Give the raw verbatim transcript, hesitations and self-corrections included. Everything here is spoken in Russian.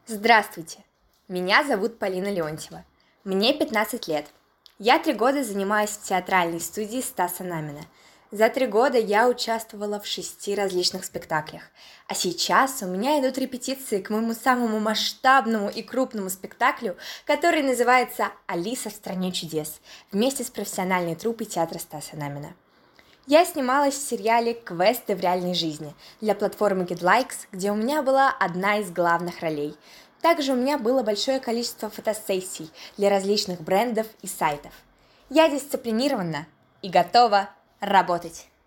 Здравствуйте, меня зовут Полина Леонтьева, мне пятнадцать лет. Я три года занимаюсь в театральной студии Стаса Намина. За три года я участвовала в шести различных спектаклях, а сейчас у меня идут репетиции к моему самому масштабному и крупному спектаклю, который называется «Алиса в стране чудес» вместе с профессиональной труппой театра Стаса Намина. Я снималась в сериале «Квесты в реальной жизни» для платформы GetLikes, где у меня была одна из главных ролей. Также у меня было большое количество фотосессий для различных брендов и сайтов. Я дисциплинирована и готова работать.